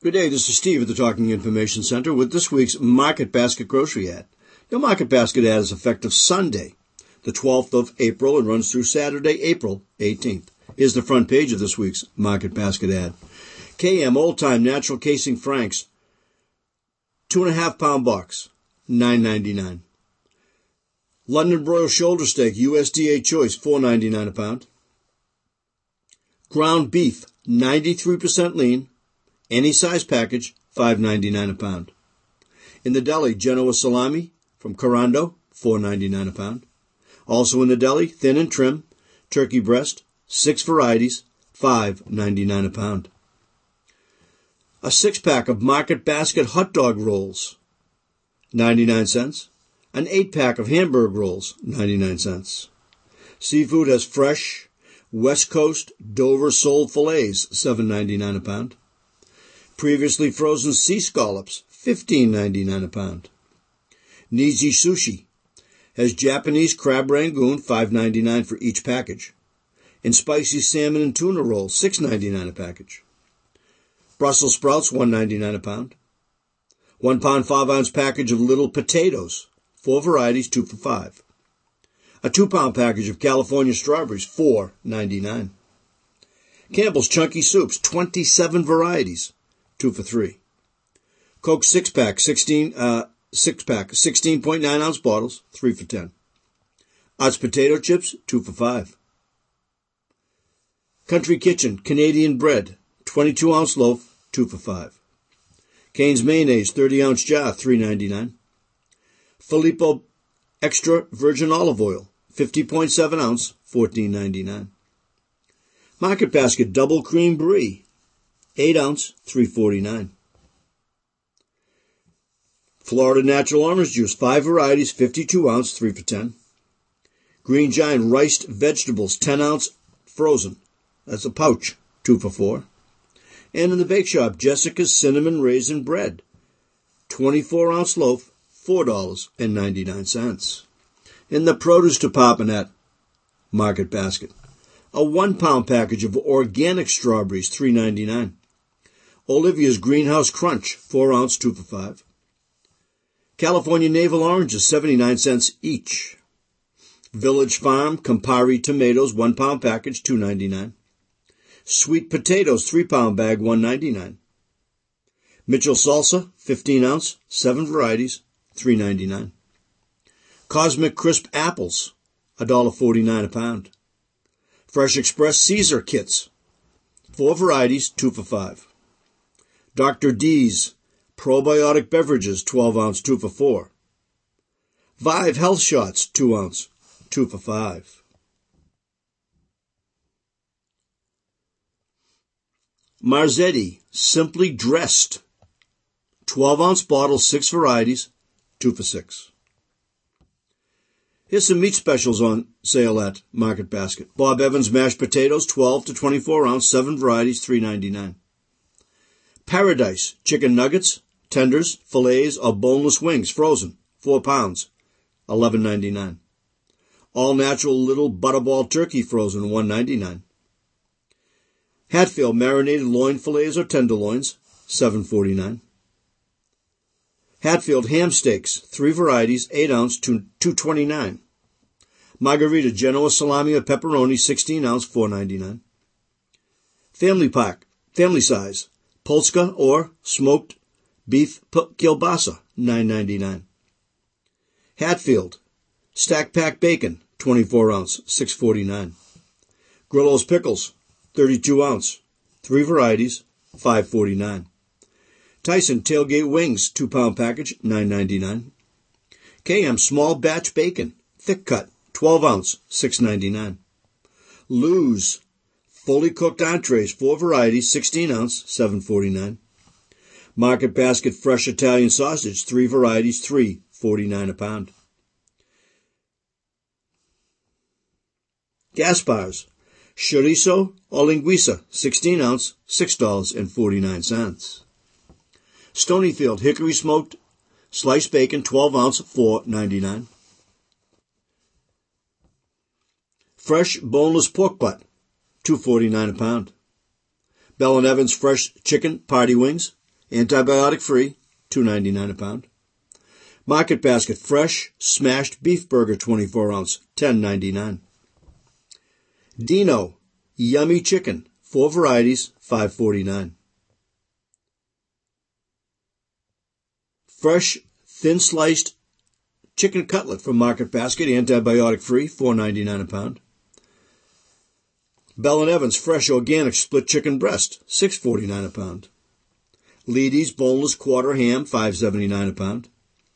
Good day, this is Steve at the Talking Information Center with this week's Market Basket Grocery Ad. Your Market Basket Ad is effective Sunday, the 12th of April, and runs through Saturday, April 18th. Here's the front page of this week's Market Basket Ad. KM Old Time Natural Casing Franks, 2.5 pound box, $9.99. London Broil Shoulder Steak, USDA Choice, $4.99 a pound. Ground beef, 93% lean, any size package, $5.99 a pound. In the deli, Genoa salami from Corando, $4.99 a pound. Also in the deli, thin and trim, turkey breast, 6 varieties, $5.99 a pound. A 6-pack of Market Basket hot dog rolls, 99 cents. An 8-pack of hamburger rolls, 99 cents. Seafood has fresh West Coast Dover sole fillets, $7.99 a pound. Previously frozen sea scallops, $15.99 a pound. Niji Sushi has Japanese crab rangoon, $5.99 for each package. And spicy salmon and tuna roll, $6.99 a package. Brussels sprouts, $1.99 a pound. 1 pound 5-ounce package of little potatoes, 4 varieties, 2 for $5. A 2-pound package of California strawberries, $4.99. Campbell's Chunky Soups, 27 varieties, 2 for $3. Coke 6-pack, 16.9 ounce bottles, 3 for $10. Utz potato chips, 2 for $5. Country Kitchen Canadian bread, 22 ounce loaf, 2 for $5. Cane's mayonnaise, 30 ounce jar, $3.99. Filippo extra virgin olive oil, 50.7 ounce, $14.99. Market Basket double cream brie, 8 ounce, $3.49. Florida Natural Orange Juice, 5 varieties, 52 ounce, 3 for $10. Green Giant Riced Vegetables, 10 ounce, frozen. That's a pouch, 2 for $4. And in the bake shop, Jessica's Cinnamon Raisin Bread, 24 ounce loaf, $4.99. In the produce department at Market Basket, a 1 pound package of organic strawberries, $3.99. Olivia's Greenhouse Crunch, 4 ounce, 2 for $5. California Navel Oranges, 79 cents each. Village Farm Campari Tomatoes, 1 pound package, $2.99. Sweet Potatoes, 3 pound bag, $1.99. Mitchell Salsa, 15 ounce, 7 varieties, $3.99. Cosmic Crisp Apples, $1.49 a pound. Fresh Express Caesar Kits, 4 varieties, 2 for $5. Dr. D's Probiotic Beverages, 12 ounce, 2 for $4. Vive Health Shots, 2 ounce, 2 for $5. Marzetti Simply Dressed, 12 ounce bottle, 6 varieties, 2 for $6. Here's some meat specials on sale at Market Basket. Bob Evans mashed potatoes, 12 to 24 ounce, 7 varieties, $3.99. Paradise chicken nuggets, tenders, fillets, or boneless wings, frozen, 4 pounds, $11.99. All natural little butterball turkey, frozen, $1.99. Hatfield marinated loin fillets or tenderloins, $7.49. Hatfield ham steaks, 3 varieties, 8 ounce, $2.29. Margarita Genoa salami or pepperoni, 16 ounce, $4.99. Family pack, family size, Polska or smoked beef kielbasa, $9.99. Hatfield stack pack bacon, 24 ounce, $6.49. Grillo's pickles, 32 ounce, 3 varieties, $5.49. Tyson tailgate wings, 2 pound package, $9.99. KM small batch bacon, thick cut, 12 ounce, $6.99. Lou's fully cooked entrees, 4 varieties, 16 ounce, $7.49. Market Basket fresh Italian sausage, 3 varieties, $3.49 a pound. Gaspar's chorizo or linguiça, 16 ounce, $6.49. Stonyfield hickory smoked sliced bacon, 12 ounce, $4.99. Fresh boneless pork butt, $2.49 a pound. Bell & Evans fresh chicken party wings, antibiotic-free, $2.99 a pound. Market Basket fresh smashed beef burger 24 ounce, $10.99. Dino yummy chicken, 4 varieties, $5.49. Fresh thin sliced chicken cutlet from Market Basket, antibiotic-free, $4.99 a pound. Bell & Evans fresh organic split chicken breast, $6.49 a pound. Leedy's boneless quarter ham, $5.79 a pound.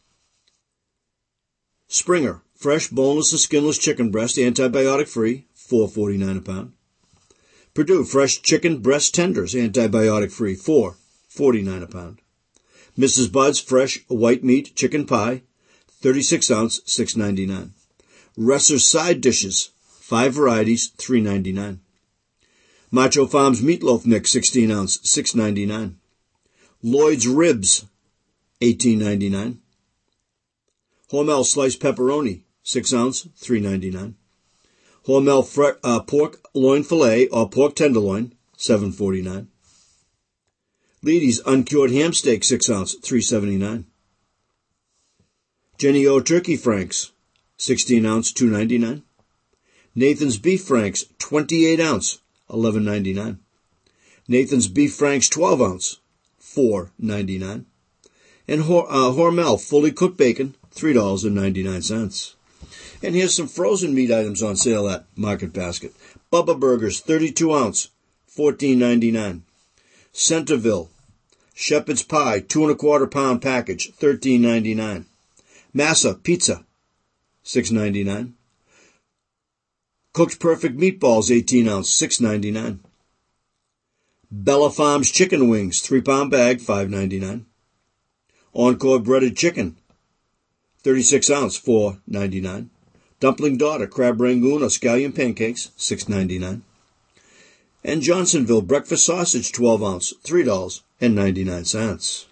Springer fresh boneless and skinless chicken breast, antibiotic-free, $4.49 a pound. Perdue fresh chicken breast tenders, antibiotic-free, $4.49 a pound. Mrs. Bud's fresh white meat chicken pie, 36 ounce, $6.99. Resser's side dishes, 5 varieties, $3.99. Macho Farms meatloaf mix, 16 ounce, $6.99. Lloyd's ribs, $18.99. Hormel sliced pepperoni, 6 ounce, $3.99. Hormel pork loin fillet or pork tenderloin, $7.49. Leedy's uncured ham steak, 6 ounce, $3.79. Jenny O turkey franks, 16 ounce, $2.99. Nathan's beef franks, 28 ounce, $11.99. Nathan's beef franks, 12 ounce, $4.99. And Hormel fully cooked bacon, $3.99. And here's some frozen meat items on sale at Market Basket. Bubba Burgers, 32 ounce, $14.99. Centerville Shepherd's Pie, 2 1/4 pound package, $13.99. Massa Pizza, $6.99. Cook's Perfect Meatballs, 18 ounce, $6.99. Bella Farms Chicken Wings, 3 pound bag, $5.99. Encore Breaded Chicken, 36 ounce, $4.99. Dumpling Daughter Crab Rangoon or Scallion Pancakes, $6.99. And Johnsonville Breakfast Sausage, 12 ounce, $3.99.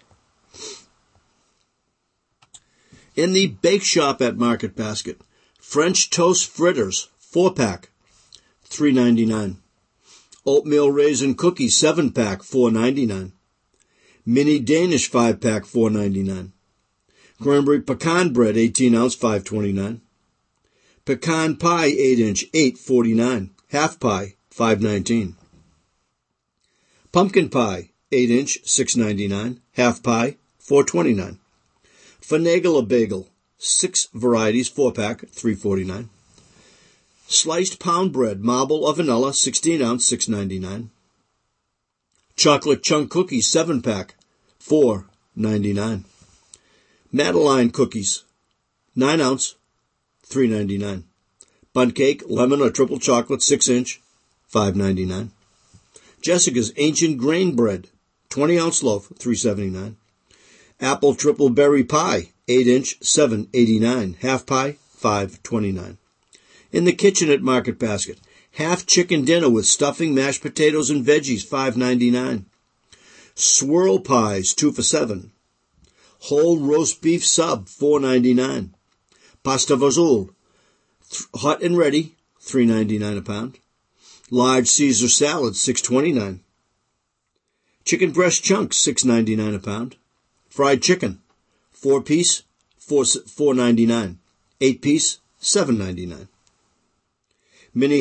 In the bake shop at Market Basket, French Toast Fritters, 4-pack, $3.99. Oatmeal Raisin Cookies, 7-pack, $4.99. Mini Danish 5-pack, $4.99. Cranberry Pecan Bread, 18 ounce, $5.29. Pecan Pie, 8 inch, $8.49. Half Pie, $5.19. Pumpkin Pie, 8 inch, $6.99. Half Pie, $4.29. Finagle a Bagel, 6 varieties, 4-pack, $3.49. Sliced Pound Bread, Marble or Vanilla, 16 ounce, $6.99. Chocolate Chunk Cookies, 7-pack, $4.99. Madeline Cookies, 9 ounce, $3.99. Bundt Cake, Lemon or Triple Chocolate, 6 inch, $5.99. Jessica's Ancient Grain Bread, 20 ounce loaf, $3.79. Apple Triple Berry Pie, 8 inch, $7.89. Half Pie, $5.29. In the kitchen at Market Basket, half chicken dinner with stuffing, mashed potatoes, and veggies, $5.99. Swirl pies, 2 for $7. Whole roast beef sub, $4.99. Pasta Vazul, hot and ready, $3.99 a pound. Large Caesar salad, $6.29. Chicken breast chunks, $6.99 a pound. Fried chicken, 4-piece, $4.99. 8-piece, $7.99. Mini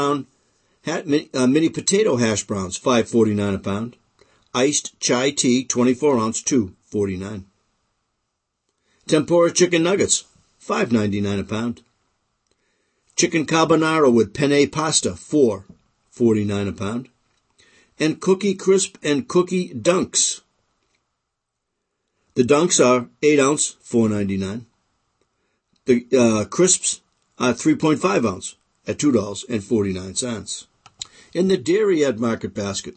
potato hash browns, $5.49 a pound. Iced chai tea, 24 ounce, $2.49. Tempura chicken nuggets, $5.99 a pound. Chicken carbonara with penne pasta, $4.49 a pound. And Cookie Crisp and Cookie Dunks. The Dunks are 8 ounce, $4.99. The Crisps are 3.5 ounce at $2.49. In the dairy at Market Basket,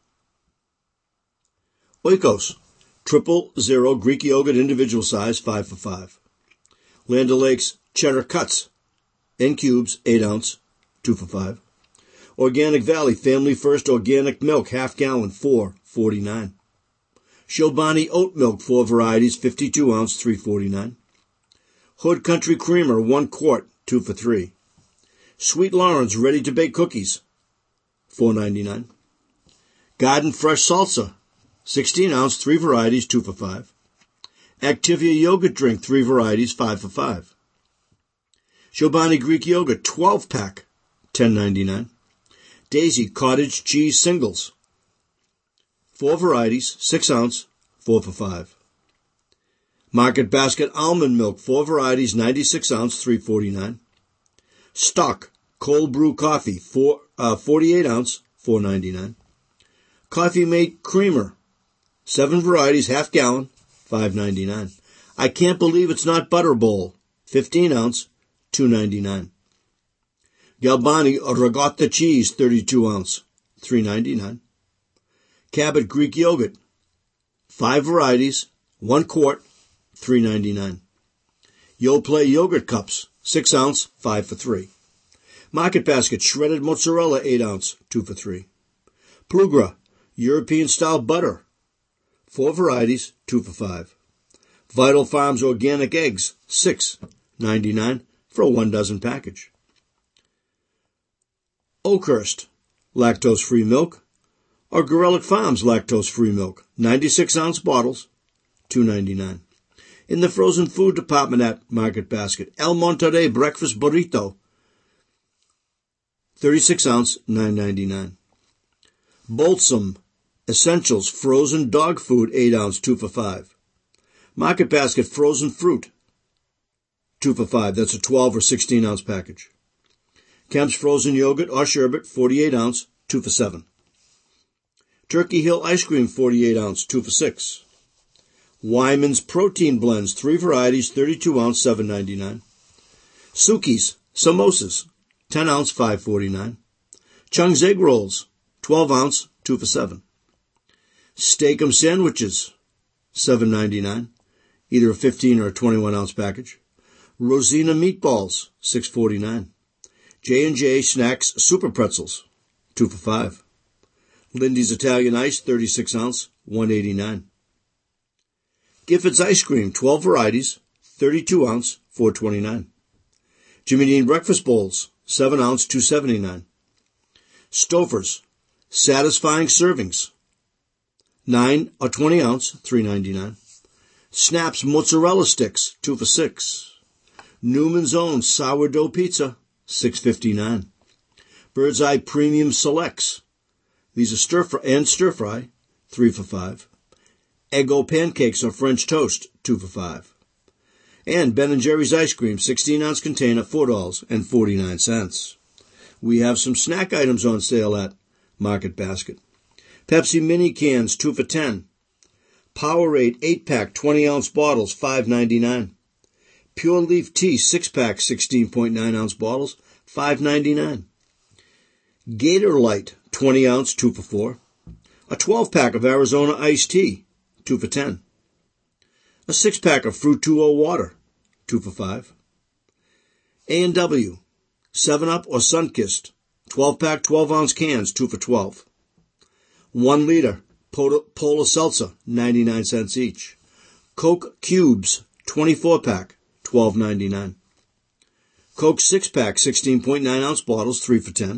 Oikos, 000 Greek yogurt individual size, 5 for $5. Land O'Lakes cheddar cuts in cubes, 8 ounce, 2 for $5. Organic Valley Family First organic milk, half gallon, $4.49. Chobani oat milk, 4 varieties, 52 ounce, $3.49. Hood Country Creamer, 1 quart, 2 for $3. Sweet Lawrence ready to bake cookies, $4.99. Garden Fresh Salsa, 16 ounce, 3 varieties, 2 for $5. Activia yogurt drink, 3 varieties, 5 for $5. Chobani Greek yogurt, 12 pack, $10.99. Daisy cottage cheese singles, 4 varieties, 6 ounce, 4 for $5. Market Basket almond milk, 4 varieties, 96 ounce, $3.49. Stock cold brew coffee, 48 ounce, $4.99. Coffee Mate creamer, 7 varieties, half gallon, $5.99. I can't believe it's not Butter Bowl, 15 ounce, $2.99. Galbani ricotta cheese, 32 ounce, $3.99. Cabot Greek yogurt, 5 varieties, 1 quart, $3.99. Yoplait yogurt cups, 6 ounce, 5 for $3. Market Basket shredded mozzarella, 8 ounce, 2 for $3. Plugra European style butter, 4 varieties, 2 for $5. Vital Farms organic eggs, $6.99 for a 1 dozen package. Oakhurst lactose-free milk or Gorelick Farms lactose-free milk, 96 ounce bottles, $2.99. In the frozen food department at Market Basket, El Monterey breakfast burrito, 36 ounce, $9.99. Boltsum Essentials frozen dog food, 8 ounce, 2 for $5. Market Basket frozen fruit, 2 for $5. That's a 12 or 16 ounce package. Kemp's frozen yogurt or sherbet, 48 ounce, 2 for $7. Turkey Hill ice cream, 48 ounce, 2 for $6. Wyman's protein blends, 3 varieties, 32 ounce, $7.99. Suki's samosas, 10 ounce, $5.49. Chung's egg rolls, 12 ounce, 2 for $7. Steak-'em sandwiches, $7.99, either a 15 or a 21 ounce package. Rosina meatballs, $6.49. J&J Snacks Super Pretzels, 2 for $5. Lindy's Italian Ice, 36 ounce, $1.89. Gifford's Ice Cream, 12 varieties, 32 ounce, $4.29. Jimmy Dean Breakfast Bowls, 7 ounce, $2.79. Stouffer's Satisfying Servings, 9 or 20 ounce, $3.99. Snap's Mozzarella Sticks, 2 for $6. Newman's Own Sourdough Pizza, $6.59. Bird's Eye Premium Selects. These are stir fry, 3 for $5. Eggo pancakes or French toast, 2 for $5. And Ben & Jerry's ice cream, 16 ounce container, $4.49. We have some snack items on sale at Market Basket. Pepsi mini cans, 2 for $10. Powerade 8-pack, 20 ounce bottles, $5.99. Pure Leaf Tea 6-pack, 16.9 ounce bottles, $5.99. Gator Light 20 ounce, 2 for $4. A 12-pack of Arizona iced tea, 2 for $10. A 6-pack of Fruit 2O water, 2 for $5. A&W 7-Up or Sunkist 12-pack 12-ounce cans, 2 for $12. 1 liter Polar Seltzer, 99 cents each. Coke Cubes 24-pack, $12.99. Coke 6-pack 16.9 ounce bottles, 3 for $10.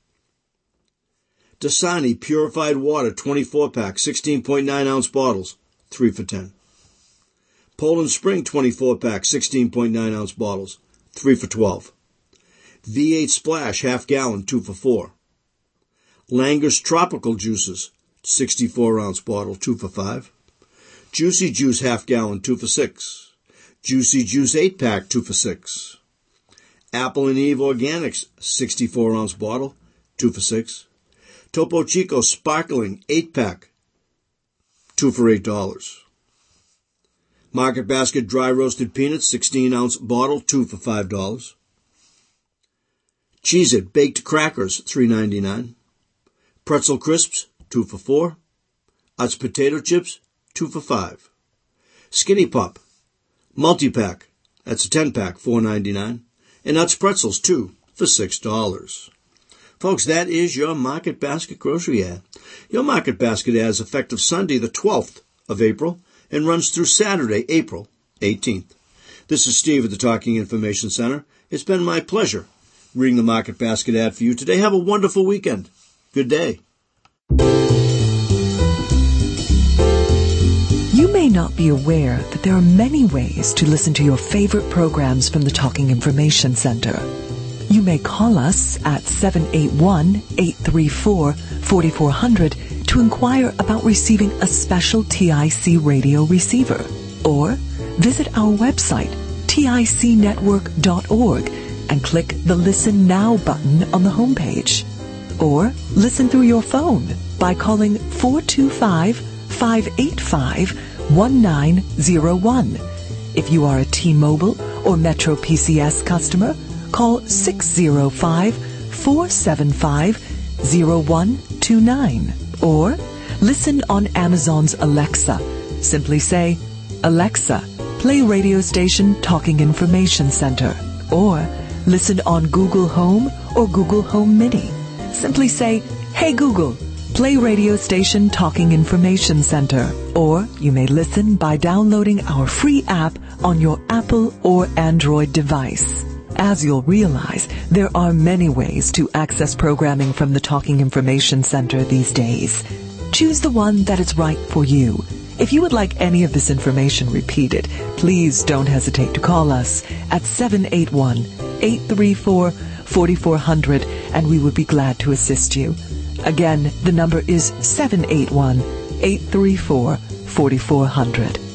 Dasani Purified Water 24-pack 16.9 ounce bottles, 3 for $10. Poland Spring 24-pack 16.9 ounce bottles, 3 for $12. V8 Splash half gallon, 2 for $4. Langer's Tropical Juices 64 ounce bottle, 2 for $5. Juicy Juice half gallon, 2 for $6. Juicy Juice 8-pack, 2 for $6. Apple and Eve Organics 64 ounce bottle, 2 for $6. Topo Chico Sparkling 8-pack, 2 for $8. Market Basket Dry Roasted Peanuts 16 ounce bottle, 2 for $5. Cheez-It Baked Crackers $3.99. Pretzel Crisps 2 for $4. Utz Potato Chips 2 for $5. Skinny Pop Multi-Pack, that's a 10-pack, $4.99. And Utz Pretzels 2 for $6. Folks, that is your Market Basket grocery ad. Your Market Basket ad is effective Sunday, the 12th of April, and runs through Saturday, April 18th. This is Steve at the Talking Information Center. It's been my pleasure reading the Market Basket ad for you today. Have a wonderful weekend. Good day. may not be aware that there are many ways to listen to your favorite programs from the Talking Information Center. You may call us at 781-834-4400 to inquire about receiving a special TIC radio receiver, or visit our website, ticnetwork.org, and click the Listen Now button on the homepage. Or listen through your phone by calling 425-585-1901. If you are a T-Mobile or Metro PCS customer, call 605-475-0129. Or listen on Amazon's Alexa. Simply say, "Alexa, play radio station Talking Information Center." Or listen on Google Home or Google Home Mini. Simply say, "Hey Google, play radio station Talking Information Center." Or you may listen by downloading our free app on your Apple or Android device. As you'll realize, there are many ways to access programming from the Talking Information Center these days. Choose the one that is right for you. If you would like any of this information repeated, please don't hesitate to call us at 781-834-4400, and we would be glad to assist you. Again, the number is 781-834-4400.